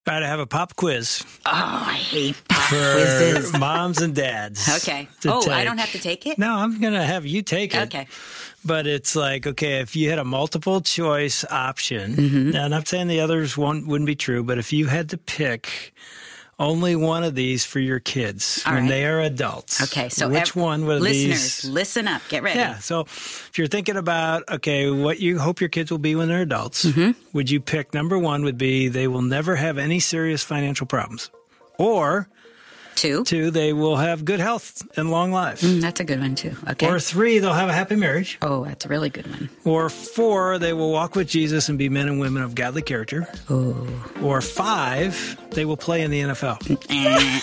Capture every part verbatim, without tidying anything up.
All right, I have a pop quiz. Oh, I hate pop for quizzes. moms and dads. Okay. Oh, take. I don't have to take it? No, I'm going to have you take it. Okay. But it's like, okay, if you had a multiple choice option, Mm-hmm. now I'm not saying the others won't, wouldn't be true, but if you had to pick only one of these for your kids All when right. they are adults, Okay, so which ev- one would listeners, these? listen up. Get ready. Yeah, so if you're thinking about, okay, what you hope your kids will be when they're adults, Mm-hmm. would you pick number one would be they will never have any serious financial problems? Or Two. two, they will have good health and long lives. Mm, that's a good one, too. Okay. Or three, they'll have a happy marriage. Oh, that's a really good one. Or four, they will walk with Jesus and be men and women of godly character. Oh. Or five, they will play in the N F L. Eh.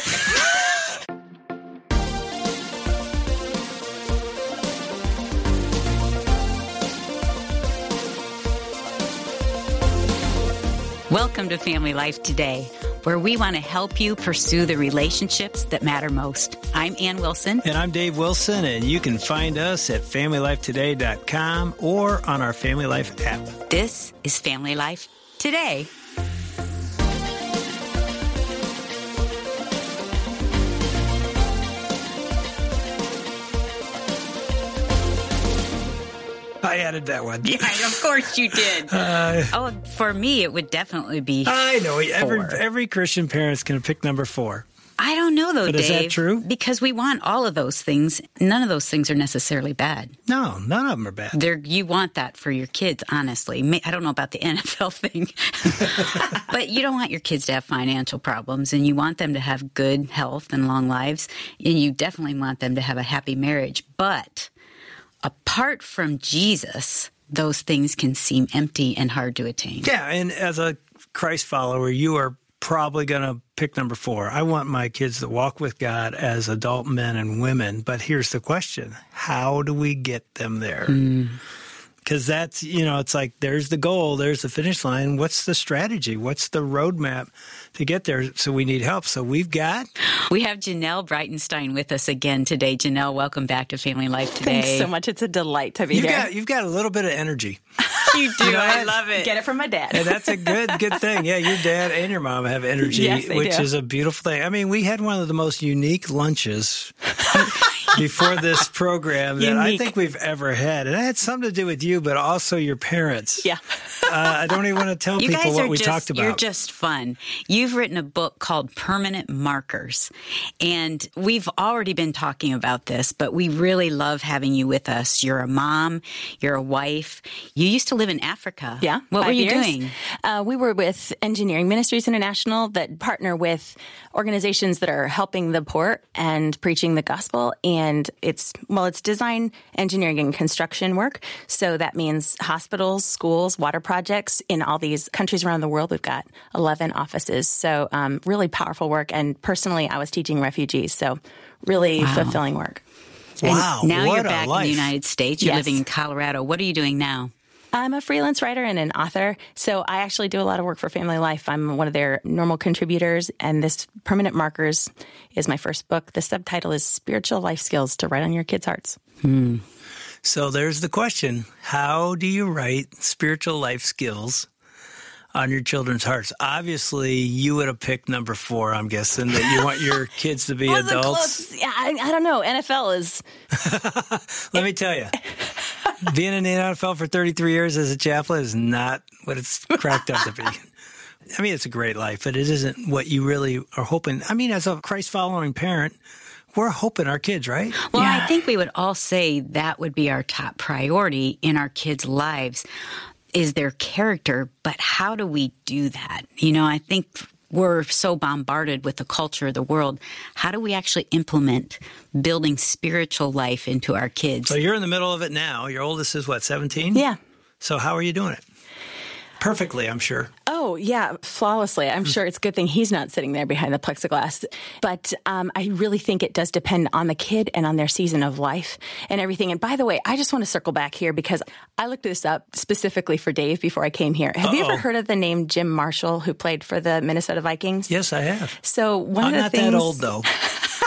Welcome to Family Life Today, where we want to help you pursue the relationships that matter most. I'm Ann Wilson. And I'm Dave Wilson, and you can find us at family life today dot com or on our Family Life app. This is Family Life Today. I added that one. Yeah, of course you did. Uh, oh, for me, it would definitely be I know. Every, four. every Christian parent's going to pick number four. I don't know, though, But Dave. is that true? Because we want all of those things. None of those things are necessarily bad. No, none of them are bad. They're, you want that for your kids, honestly. May- I don't know about the N F L thing. But you don't want your kids to have financial problems, and you want them to have good health and long lives, and you definitely want them to have a happy marriage. But apart from Jesus, those things can seem empty and hard to attain. Yeah, and as a Christ follower, you are probably going to pick number four. I want my kids to walk with God as adult men and women, but here's the question. How do we get them there? Because that's, you know, it's like there's the goal, there's the finish line. What's the strategy? What's the roadmap to get there? So we need help. So we've got... We have Janelle Breitenstein with us again today. Janelle, welcome back to Family Life Today. Thanks so much. It's a delight to be You've here. got, you've got a little bit of energy. You do. You know I what? love it. Get it from my dad. And that's a good, good thing. Yeah, your dad and your mom have energy, Yes, they which do. is a beautiful thing. I mean, we had one of the most unique lunches before this program that I Unique. think we've ever had. And it had something to do with you, but also your parents. Yeah. Uh, I don't even want to tell You people guys what are we just, talked about. You're just fun. You've written a book called Permanent Markers. And we've already been talking about this, but we really love having you with us. You're a mom. You're a wife. You used to live in Africa. Yeah. What were five you years. doing? Uh, we were with Engineering Ministries International that partner with organizations that are helping the poor and preaching the gospel. And it's, well, it's design, engineering, and construction work. So that means hospitals, schools, water projects in all these countries around the world. We've got eleven offices. So um, really powerful work. And personally, I was teaching refugees. So really Wow. fulfilling work. Wow, And now what you're a back in life. the United States. You're Yes. living in Colorado. What are you doing now? I'm a freelance writer and an author, so I actually do a lot of work for Family Life. I'm one of their normal contributors, and this Permanent Markers is my first book. The subtitle is Spiritual Life Skills to Write on Your Kids' Hearts. So there's the question. How do you write spiritual life skills on your children's hearts? Obviously, you would have picked number four, I'm guessing, that you want your kids to be Wasn't adults. close. Yeah, I, I don't know. N F L is... Let me tell you, being in the N F L for thirty-three years as a chaplain is not what it's cracked up to be. I mean, it's a great life, but it isn't what you really are hoping. I mean, as a Christ-following parent, we're hoping our kids, right? Well, Yeah. I think we would all say that would be our top priority in our kids' lives is their character. But how do we do that? You know, I think we're so bombarded with the culture of the world. How do we actually implement building spiritual life into our kids? So you're in the middle of it now. Your oldest is, what, seventeen? Yeah. So how are you doing it? Perfectly, I'm sure. Oh, yeah, flawlessly. I'm sure it's a good thing he's not sitting there behind the plexiglass. But um, I really think it does depend on the kid and on their season of life and everything. And by the way, I just want to circle back here because I looked this up specifically for Dave before I came here. Have you Uh-oh. ever heard of the name Jim Marshall, who played for the Minnesota Vikings? Yes, I have. So one I'm of the not things... that old, though.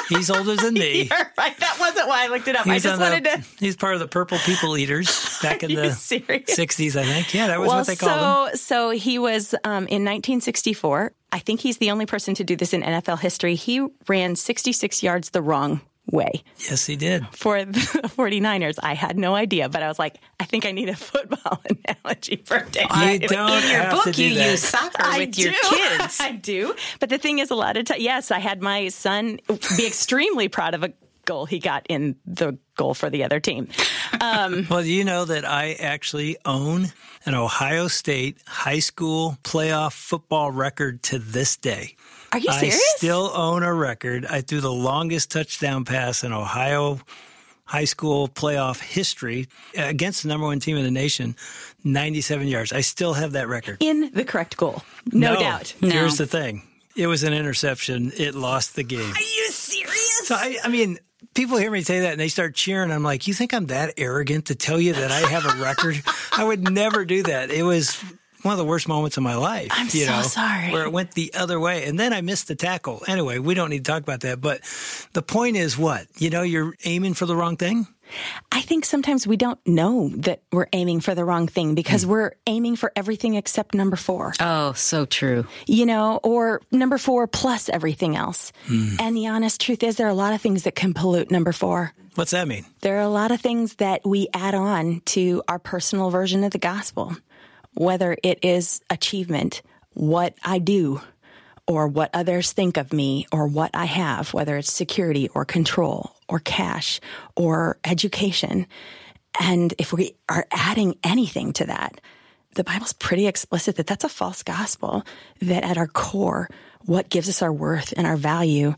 He's older than me. You're right. That wasn't why I looked it up. He's I just the, wanted to. He's part of the Purple People Eaters back in the serious? sixties, I think. Yeah, that was well, what they called so, them. So he was um, in nineteen sixty-four. I think he's the only person to do this in N F L history. He ran sixty-six yards the wrong way. Yes, he did. For the 49ers. I had no idea, but I was like, I think I need a football analogy for Dave. You don't In your have book, to do you that. use soccer I with do. your kids. I do. But the thing is, a lot of times, yes, I had my son be extremely proud of a goal he got in the goal for the other team. Um, Well, you know that I actually own an Ohio State high school playoff football record to this day. Are you serious? I still own a record. I threw the longest touchdown pass in Ohio high school playoff history against the number one team in the nation, ninety-seven yards. I still have that record. in the correct goal. No, doubt. No. Here's the thing. It was an interception. It lost the game. Are you serious? So, I, I mean, people hear me say that and they start cheering. I'm like, you think I'm that arrogant to tell you that I have a record? I would never do that. It was one of the worst moments of my life. I'm you so know, sorry. Where it went the other way. And then I missed the tackle. Anyway, we don't need to talk about that. But the point is what? You know, you're aiming for the wrong thing? I think sometimes we don't know that we're aiming for the wrong thing because Hmm. we're aiming for everything except number four. Oh, so true. You know, or number four plus everything else. Hmm. And the honest truth is there are a lot of things that can pollute number four. What's that mean? There are a lot of things that we add on to our personal version of the gospel, whether it is achievement, what I do, or what others think of me, or what I have, whether it's security or control or cash or education. And if we are adding anything to that, the Bible's pretty explicit that that's a false gospel, that at our core, what gives us our worth and our value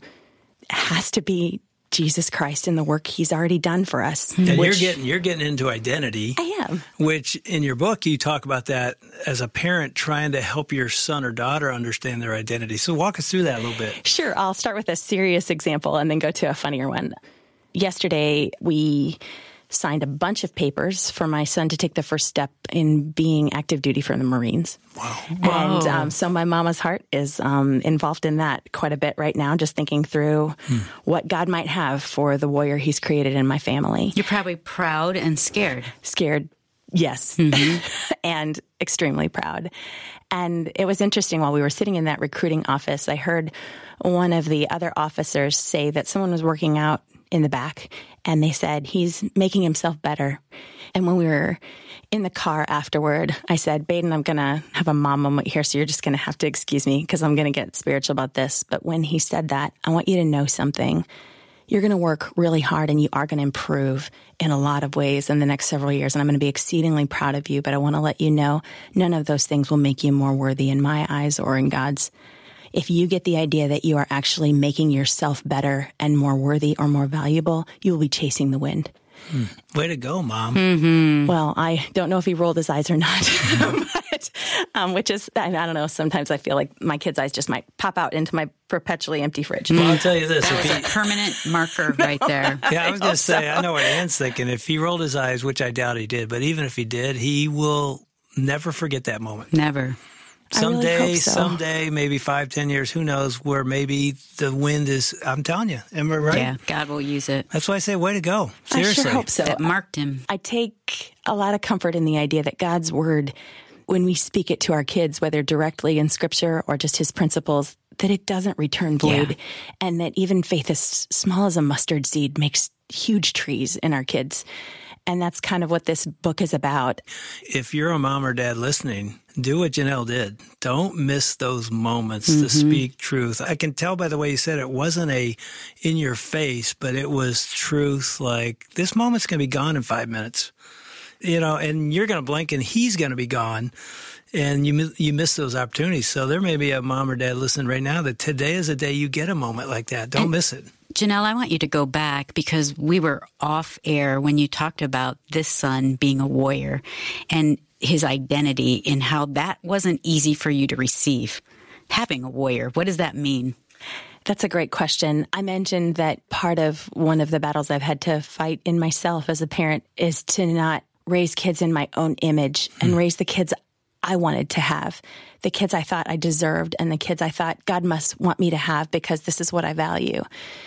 has to be Jesus Christ and the work he's already done for us. And which you're getting you're getting into identity. I am. Which in your book, you talk about that as a parent trying to help your son or daughter understand their identity. So walk us through that a little bit. Sure. I'll start with a serious example and then go to a funnier one. Yesterday, we signed a bunch of papers for my son to take the first step in being active duty for the Marines. Wow. And um, so my mama's heart is um, involved in that quite a bit right now, just thinking through hmm. what God might have for the warrior he's created in my family. You're probably proud and scared. Scared, yes, mm-hmm. and extremely proud. And it was interesting while we were sitting in that recruiting office, I heard one of the other officers say that someone was working out in the back, and they said, he's making himself better. And when we were in the car afterward, I said, Baden, I'm going to have a mom moment here, so you're just going to have to excuse me because I'm going to get spiritual about this. But when he said that, I want you to know something. You're going to work really hard, and you are going to improve in a lot of ways in the next several years, and I'm going to be exceedingly proud of you. But I want to let you know, none of those things will make you more worthy in my eyes or in God's. If you get the idea that you are actually making yourself better and more worthy or more valuable, you will be chasing the wind. Hmm. Way to go, Mom. Mm-hmm. Well, I don't know if he rolled his eyes or not, but, um, which is, I don't know, sometimes I feel like my kid's eyes just might pop out into my perpetually empty fridge. Well, I'll tell you this. That if was he, a permanent marker right there. Yeah, I was going to say, so. I know what Ann's thinking. If he rolled his eyes, which I doubt he did, but even if he did, he will never forget that moment. Never. Someday, really hope so. someday, maybe five, ten years, who knows, where maybe the wind is, I'm telling you, am I right? Yeah, God will use it. That's why I say, way to go. Seriously. I sure hope so. That marked him. I take a lot of comfort in the idea that God's word, when we speak it to our kids, whether directly in scripture or just his principles, that it doesn't return void. Yeah. And that even faith as small as a mustard seed makes huge trees in our kids. And that's kind of what this book is about. If you're a mom or dad listening, do what Janelle did. Don't miss those moments mm-hmm. to speak truth. I can tell by the way you said it wasn't a in your face, but it was truth. Like, this moment's going to be gone in five minutes, you know, and you're going to blink and he's going to be gone. And you you miss those opportunities. So there may be a mom or dad listening right now that today is a day you get a moment like that. Don't and, miss it. Janelle, I want you to go back because we were off air when you talked about this son being a warrior and his identity and how that wasn't easy for you to receive. Having a warrior, what does that mean? That's a great question. I mentioned that part of one of the battles I've had to fight in myself as a parent is to not raise kids in my own image and hmm. raise the kids I wanted to have, the kids I thought I deserved, and the kids I thought God must want me to have because this is what I value.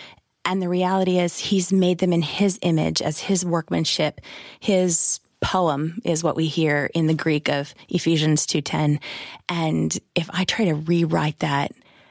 And the reality is he's made them in his image as his workmanship. His poem is what we hear in the Greek of Ephesians two ten. And if I try to rewrite that,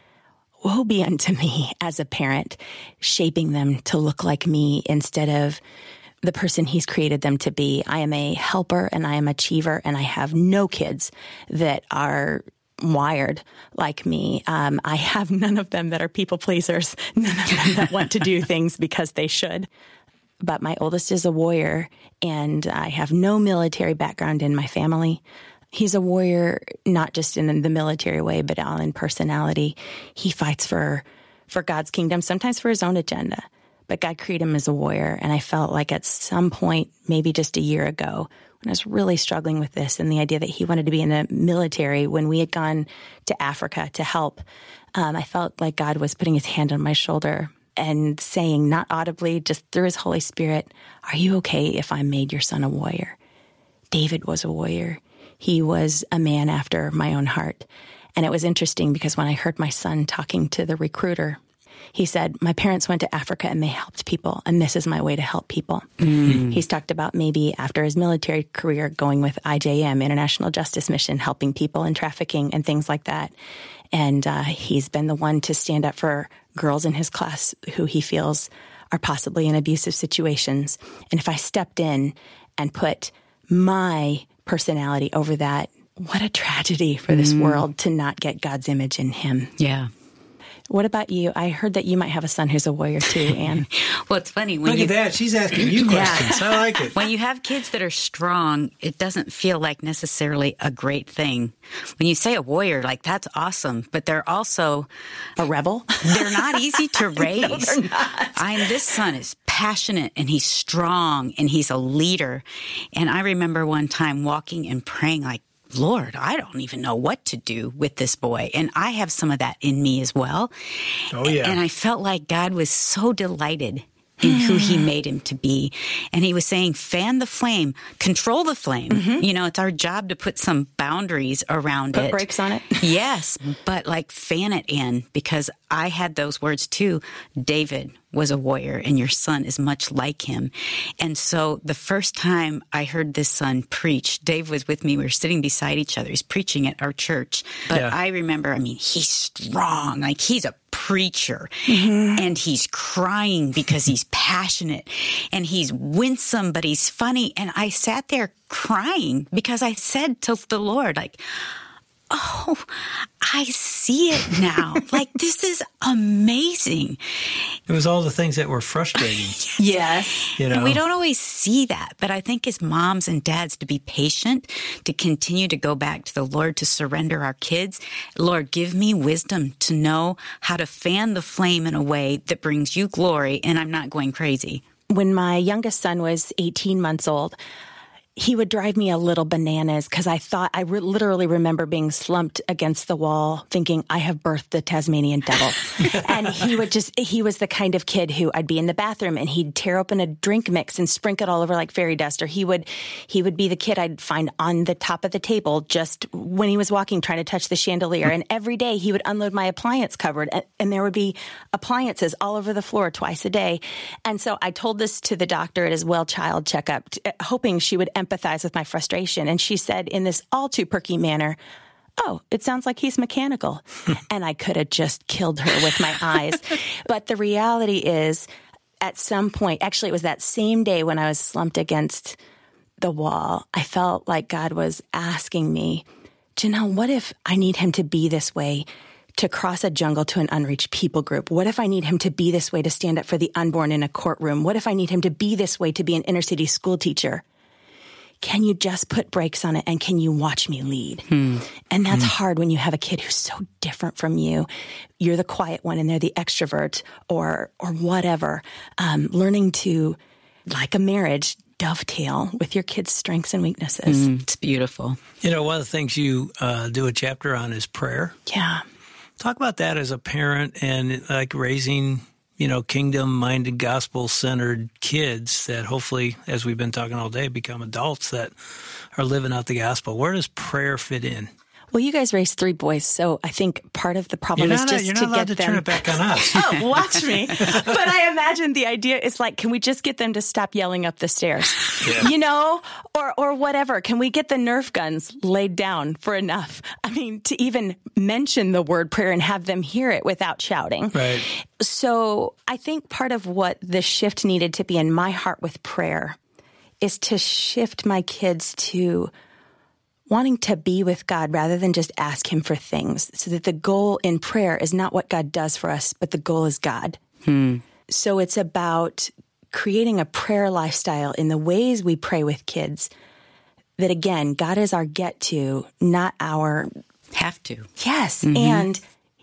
woe be unto me as a parent, shaping them to look like me instead of the person he's created them to be. I am a helper and I am an achiever, and I have no kids that are wired like me. Um, I have none of them that are people pleasers, none of them that want to do things because they should. But my oldest is a warrior, and I have no military background in my family. He's a warrior, not just in the military way, but all in personality. He fights for, for God's kingdom, sometimes for his own agenda. But God created him as a warrior. And I felt like at some point, maybe just a year ago, when I was really struggling with this and the idea that he wanted to be in the military, when we had gone to Africa to help, um, I felt like God was putting his hand on my shoulder and saying, not audibly, just through his Holy Spirit, are you okay if I made your son a warrior? David was a warrior. He was a man after my own heart. And it was interesting because when I heard my son talking to the recruiter, he said, my parents went to Africa and they helped people, and this is my way to help people. Mm. He's talked about maybe after his military career going with I J M, International Justice Mission, helping people in trafficking and things like that. And uh, he's been the one to stand up for girls in his class who he feels are possibly in abusive situations. And if I stepped in and put my personality over that, what a tragedy for this mm. world to not get God's image in him. Yeah. What about you? I heard that you might have a son who's a warrior too, Anne. Well, it's funny. When Look you, at that. She's asking you questions. Yeah. I like it. When you have kids that are strong, it doesn't feel like necessarily a great thing. When you say a warrior, like, that's awesome. But they're also... A rebel? They're not easy to raise. No, they're not. I mean, this son is passionate, and he's strong, and he's a leader. And I remember one time walking and praying like, Lord, I don't even know what to do with this boy. And I have some of that in me as well. Oh, yeah. And I felt like God was so delighted in who he made him to be. And he was saying, fan the flame, control the flame. Mm-hmm. You know, it's our job to put some boundaries around put it. Put brakes on it. Yes, but like fan it in, because I had those words too. David was a warrior, and your son is much like him. And so the first time I heard this son preach, Dave was with me. We were sitting beside each other. He's preaching at our church. But yeah. I remember, I mean, he's strong. Like, he's a preacher. Mm-hmm. And he's crying because he's passionate. And he's winsome, but he's funny. And I sat there crying because I said to the Lord, like, oh, I see it now. Like, this is amazing. It was all the things that were frustrating. Yes. You know? And we don't always see that. But I think as moms and dads, to be patient, to continue to go back to the Lord, to surrender our kids. Lord, give me wisdom to know how to fan the flame in a way that brings you glory, and I'm not going crazy. When my youngest son was eighteen months old, he would drive me a little bananas because I thought, I re- literally remember being slumped against the wall thinking, I have birthed the Tasmanian devil. And he would just, he was the kind of kid who I'd be in the bathroom and he'd tear open a drink mix and sprinkle it all over like fairy dust. Or he would, he would be the kid I'd find on the top of the table just when he was walking, trying to touch the chandelier. And every day he would unload my appliance cupboard, and, and there would be appliances all over the floor twice a day. And so I told this to the doctor at his well child checkup, t- hoping she would empathize with my frustration. And she said in this all too perky manner, oh, it sounds like he's mechanical. And I could have just killed her with my eyes. But the reality is, at some point, actually it was that same day when I was slumped against the wall, I felt like God was asking me, Janelle, what if I need him to be this way to cross a jungle to an unreached people group? What if I need him to be this way to stand up for the unborn in a courtroom? What if I need him to be this way to be an inner city school teacher? Can you just put brakes on it, and can you watch me lead? Hmm. And that's hmm. hard when you have a kid who's so different from you. You're the quiet one and they're the extrovert, or or whatever. Um, learning to, like a marriage, dovetail with your kids' strengths and weaknesses. Mm, it's beautiful. You know, one of the things you uh, do a chapter on is prayer. Yeah. Talk about that as a parent and like raising, you know, kingdom-minded, gospel-centered kids that hopefully, as we've been talking all day, become adults that are living out the gospel. Where does prayer fit in? Well, you guys raised three boys, so I think part of the problem you're is not, just you're to not allowed get to them. turn it back on us. Oh, watch me! But I imagine the idea is like, can we just get them to stop yelling up the stairs? Yeah. You know, or or whatever. Can we get the Nerf guns laid down for enough? I mean, to even mention the word prayer and have them hear it without shouting. Right. So I think part of what the shift needed to be in my heart with prayer is to shift my kids to wanting to be with God rather than just ask him for things, so that the goal in prayer is not what God does for us, but the goal is God. Hmm. So it's about creating a prayer lifestyle in the ways we pray with kids that, again, God is our get to, not our Have to. yes. Mm-hmm. And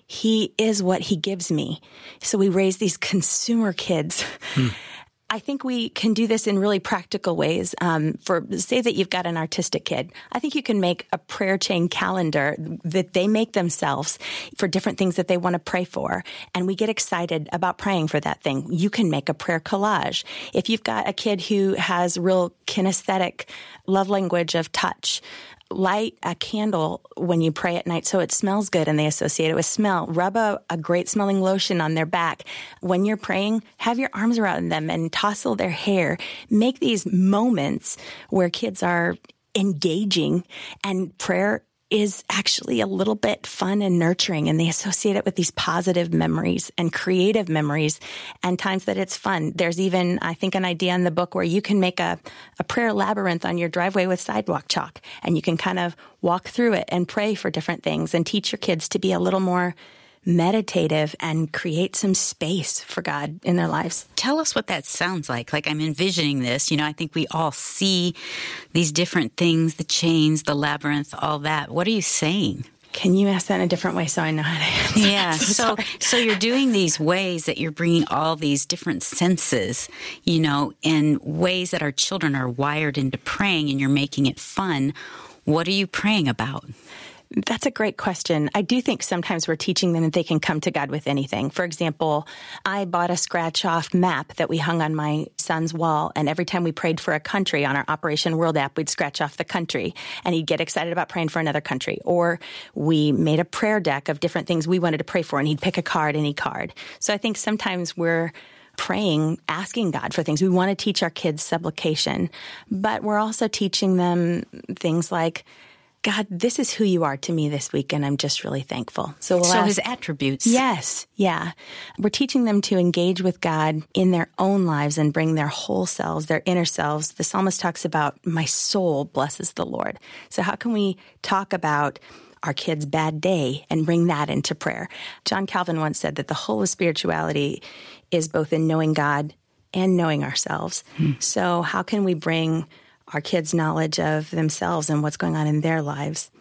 he is what he gives me. So we raise these consumer kids. Hmm. I think we can do this in really practical ways. Um, for say that you've got an artistic kid, I think you can make a prayer chain calendar that they make themselves for different things that they want to pray for, and we get excited about praying for that thing. You can make a prayer collage. If you've got a kid who has real kinesthetic love language of touch, light a candle when you pray at night so it smells good and they associate it with smell. Rub a, a great smelling lotion on their back. When you're praying, have your arms around them and tousle their hair. Make these moments where kids are engaging, and prayer is actually a little bit fun and nurturing, and they associate it with these positive memories and creative memories and times that it's fun. There's even, I think, an idea in the book where you can make a, a prayer labyrinth on your driveway with sidewalk chalk, and you can kind of walk through it and pray for different things and teach your kids to be a little more meditative and create some space for God in their lives. Tell us what that sounds like. Like, I'm envisioning this. You know, I think we all see these different things, the chains, the labyrinth, all that. What are you saying? Can you ask that in a different way so I know how to answer? Yeah. so, so, so you're doing these ways that you're bringing all these different senses, you know, in ways that our children are wired into praying, and you're making it fun. What are you praying about? That's a great question. I do think sometimes we're teaching them that they can come to God with anything. For example, I bought a scratch-off map that we hung on my son's wall, and every time we prayed for a country on our Operation World app, we'd scratch off the country, and he'd get excited about praying for another country. Or we made a prayer deck of different things we wanted to pray for, and he'd pick a card, any card. So I think sometimes we're praying, asking God for things. We want to teach our kids supplication, but we're also teaching them things like, God, this is who you are to me this week, and I'm just really thankful. So, we'll so ask, his attributes. Yes, yeah. We're teaching them to engage with God in their own lives and bring their whole selves, their inner selves. The psalmist talks about, my soul blesses the Lord. So how can we talk about our kids' bad day and bring that into prayer? John Calvin once said that the whole of spirituality is both in knowing God and knowing ourselves. Hmm. So how can we bring our kids' knowledge of themselves and what's going on in their lives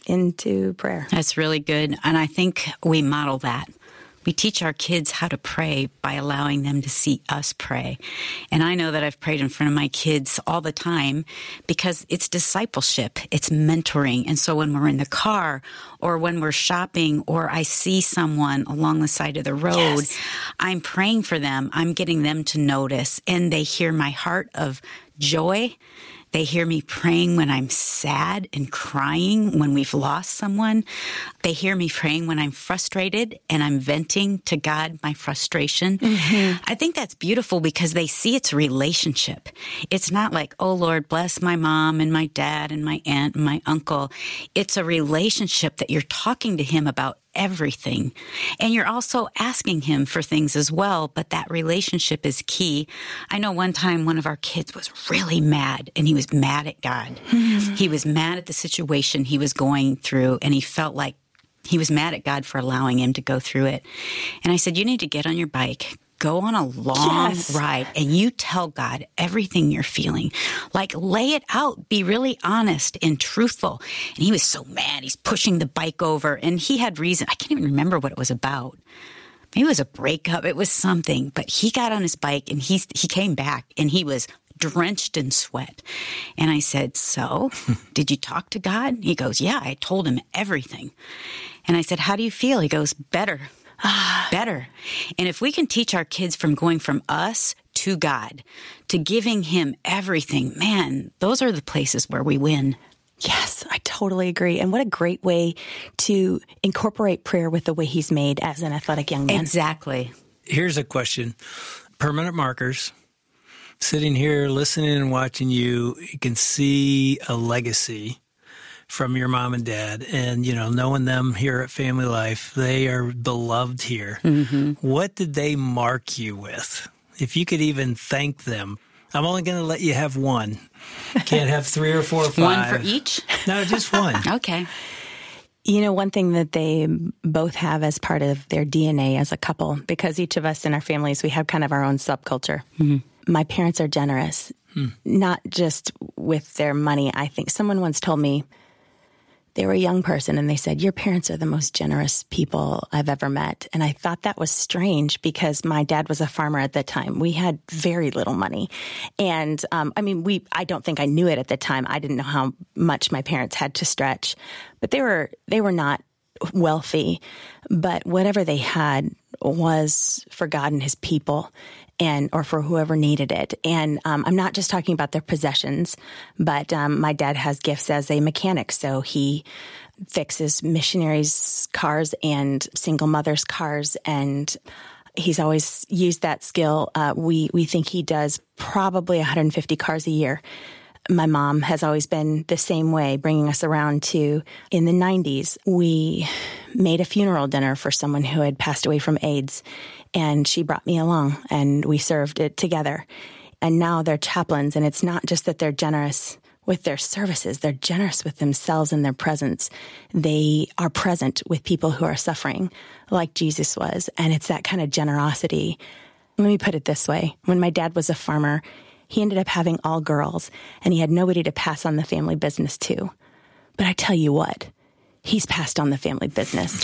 into prayer? That's really good. And I think we model that. We teach our kids how to pray by allowing them to see us pray. And I know that I've prayed in front of my kids all the time because it's discipleship, it's mentoring. And so when we're in the car or when we're shopping or I see someone along the side of the road, yes, I'm praying for them. I'm getting them to notice, and they hear my heart of joy. They hear me praying when I'm sad and crying when we've lost someone. They hear me praying when I'm frustrated and I'm venting to God my frustration. Mm-hmm. I think that's beautiful because they see it's a relationship. It's not like, oh, Lord, bless my mom and my dad and my aunt and my uncle. It's a relationship that you're talking to him about everything. And you're also asking him for things as well, but that relationship is key. I know one time one of our kids was really mad, and he was mad at God. Mm-hmm. He was mad at the situation he was going through, and he felt like he was mad at God for allowing him to go through it. And I said, you need to get on your bike, go on a long yes. ride, and you tell God everything you're feeling. Like, lay it out. Be really honest and truthful. And he was so mad. He's pushing the bike over, and he had reason. I can't even remember what it was about. Maybe it was a breakup. It was something. But he got on his bike, and he, he came back, and he was drenched in sweat. And I said, so, did you talk to God? He goes, yeah, I told him everything. And I said, how do you feel? He goes, better. Better. And if we can teach our kids from going from us to God, to giving him everything, man, those are the places where we win. Yes, I totally agree. And what a great way to incorporate prayer with the way he's made as an athletic young man. Exactly. Here's a question. Permanent markers. Sitting here listening and watching you, you can see a legacy from your mom and dad. And, you know, knowing them here at Family Life, they are beloved here. Mm-hmm. What did they mark you with? If you could even thank them. I'm only going to let you have one. Can't have three or four or five. One for each? No, just one. Okay. You know, one thing that they both have as part of their D N A as a couple, because each of us in our families, we have kind of our own subculture. Mm-hmm. My parents are generous, hmm. not just with their money. I think someone once told me, they were a young person, and they said, your parents are the most generous people I've ever met. And I thought that was strange because my dad was a farmer at the time. We had very little money. And, um, I mean, we, I don't think I knew it at the time. I didn't know how much my parents had to stretch. But they were, they were not wealthy. But whatever they had was for God and his people, and or for whoever needed it. And um, I'm not just talking about their possessions, but um, my dad has gifts as a mechanic. So he fixes missionaries' cars and single mothers' cars, and he's always used that skill. Uh, we, we think he does probably one hundred fifty cars a year. My mom has always been the same way, bringing us around to, in the nineties, we made a funeral dinner for someone who had passed away from AIDS, and she brought me along, and we served it together. And now they're chaplains, and it's not just that they're generous with their services, they're generous with themselves and their presence. They are present with people who are suffering, like Jesus was, and it's that kind of generosity. Let me put it this way. When my dad was a farmer, he ended up having all girls, and he had nobody to pass on the family business to. But I tell you what, he's passed on the family business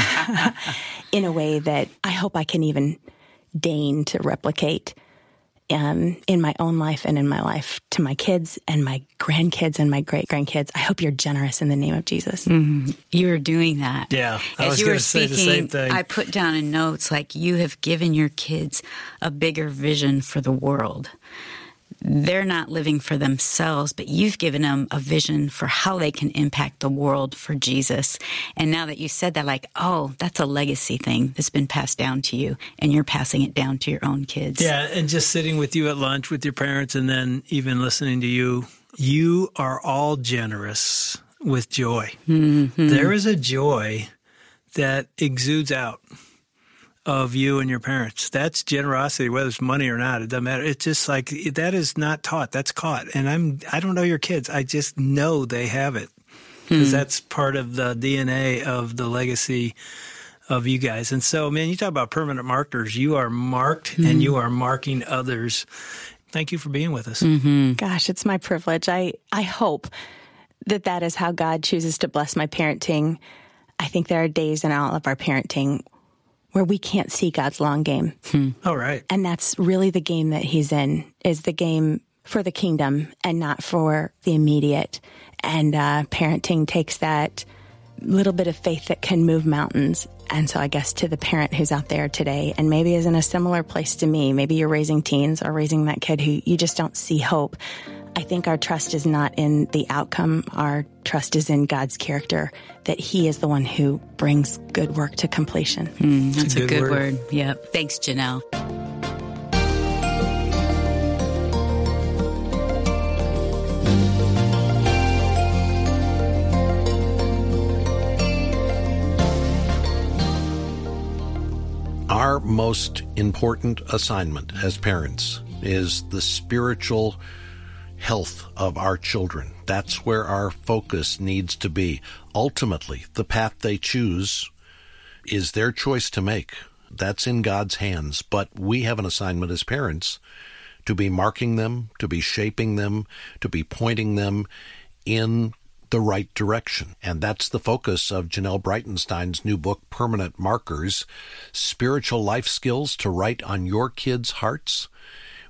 in a way that I hope I can even deign to replicate um, in my own life and in my life to my kids and my grandkids and my great-grandkids. I hope you're generous in the name of Jesus. Mm-hmm. You're doing that. Yeah, I As was you going were to say speaking, the same thing. I put down in notes, like, you have given your kids a bigger vision for the world. They're not living for themselves, but you've given them a vision for how they can impact the world for Jesus. And now that you said that, like, oh, that's a legacy thing that's been passed down to you, and you're passing it down to your own kids. Yeah, and just sitting with you at lunch with your parents and then even listening to you, you are all generous with joy. Mm-hmm. There is a joy that exudes out of you and your parents. That's generosity, whether it's money or not. It doesn't matter. It's just like, that is not taught. That's caught. And I'm, I don't know your kids. I just know they have it because hmm. that's part of the D N A of the legacy of you guys. And so, man, you talk about permanent markers. You are marked hmm. and you are marking others. Thank you for being with us. Mm-hmm. Gosh, it's my privilege. I, I hope that that is how God chooses to bless my parenting. I think there are days in all of our parenting where we can't see God's long game. Hmm. All right. And that's really the game that he's in, is the game for the kingdom and not for the immediate. And uh, parenting takes that little bit of faith that can move mountains. And so I guess to the parent who's out there today and maybe is in a similar place to me, maybe you're raising teens or raising that kid who you just don't see hope. I think our trust is not in the outcome. Our trust is in God's character, that he is the one who brings good work to completion. Mm, that's a good, a good word. word. Yep. Thanks, Janelle. Our most important assignment as parents is the spiritual health of our children. That's where our focus needs to be. Ultimately, the path they choose is their choice to make. That's in God's hands. But we have an assignment as parents to be marking them, to be shaping them, to be pointing them in the right direction. And that's the focus of Janelle Breitenstein's new book, Permanent Markers, Spiritual Life Skills to Write on Your Kids' Hearts.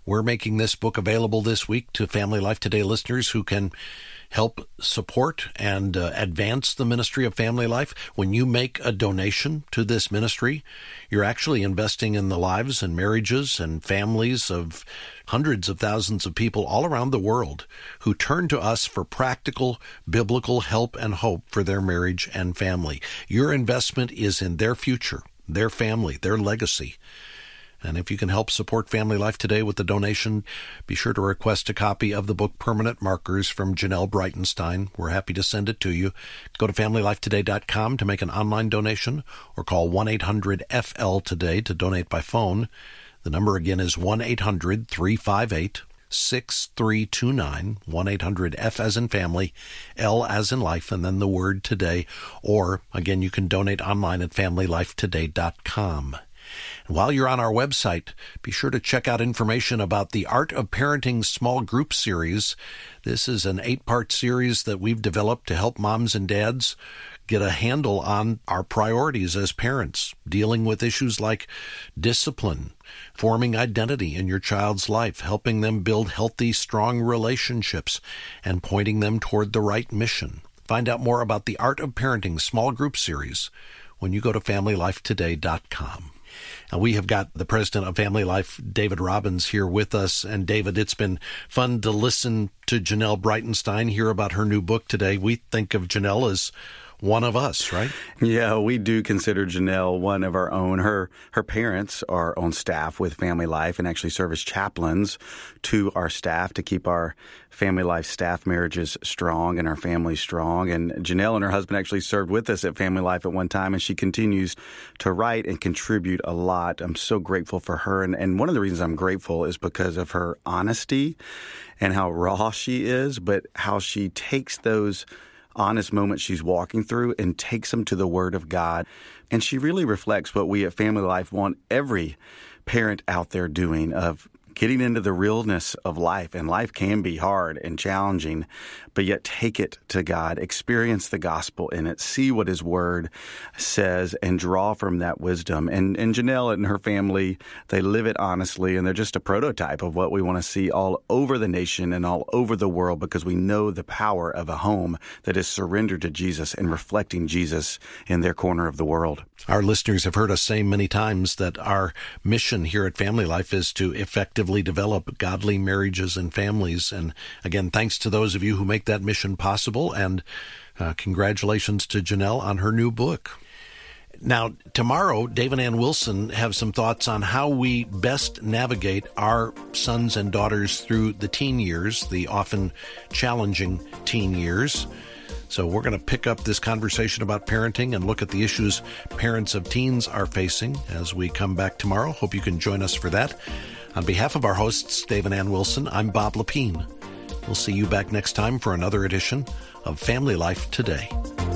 We're making this book available this week to Family Life Today listeners who can help support and uh, advance the ministry of Family Life. When you make a donation to this ministry, you're actually investing in the lives and marriages and families of hundreds of thousands of people all around the world who turn to us for practical biblical help and hope for their marriage and family. Your investment is in their future, their family, their legacy. And if you can help support Family Life Today with the donation, be sure to request a copy of the book Permanent Markers from Janelle Breitenstein. We're happy to send it to you. Go to family life today dot com to make an online donation or call one eight hundred F L today to donate by phone. The number again is one eight hundred three five eight six three two nine, one eight hundred F as in family, L as in life, and then the word today. Or, again, you can donate online at family life today dot com. And while you're on our website, be sure to check out information about the Art of Parenting Small Group Series. This is an eight-part series that we've developed to help moms and dads get a handle on our priorities as parents, dealing with issues like discipline, forming identity in your child's life, helping them build healthy, strong relationships, and pointing them toward the right mission. Find out more about the Art of Parenting Small Group Series when you go to family life today dot com. And we have got the president of Family Life, David Robbins, here with us. And David, it's been fun to listen to Janelle Breitenstein, hear about her new book today. We think of Janelle as one of us, right? Yeah, we do consider Janelle one of our own. Her her parents are on staff with Family Life and actually serve as chaplains to our staff to keep our Family Life staff marriages strong and our families strong. And Janelle and her husband actually served with us at Family Life at one time, and she continues to write and contribute a lot. I'm so grateful for her. And, and one of the reasons I'm grateful is because of her honesty and how raw she is, but how she takes those honest moments she's walking through and takes them to the Word of God. And she really reflects what we at Family Life want every parent out there doing, of getting into the realness of life. And life can be hard and challenging, but yet take it to God, experience the gospel in it, see what His Word says, and draw from that wisdom. And, and Janelle and her family, they live it honestly, and they're just a prototype of what we want to see all over the nation and all over the world, because we know the power of a home that is surrendered to Jesus and reflecting Jesus in their corner of the world. Our listeners have heard us say many times that our mission here at Family Life is to effectively develop godly marriages and families. And again, thanks to those of you who make that mission possible, and uh, congratulations to Janelle on her new book. Now, tomorrow, Dave and Ann Wilson have some thoughts on how we best navigate our sons and daughters through the teen years, the often challenging teen years. So we're going to pick up this conversation about parenting and look at the issues parents of teens are facing as we come back tomorrow. Hope you can join us for that. On behalf of our hosts, Dave and Ann Wilson, I'm Bob Lepine. We'll see you back next time for another edition of Family Life Today.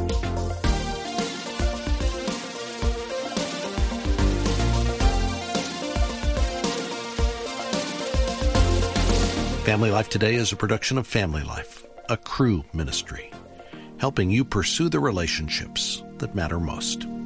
Family Life Today is a production of Family Life, a Cru ministry, helping you pursue the relationships that matter most.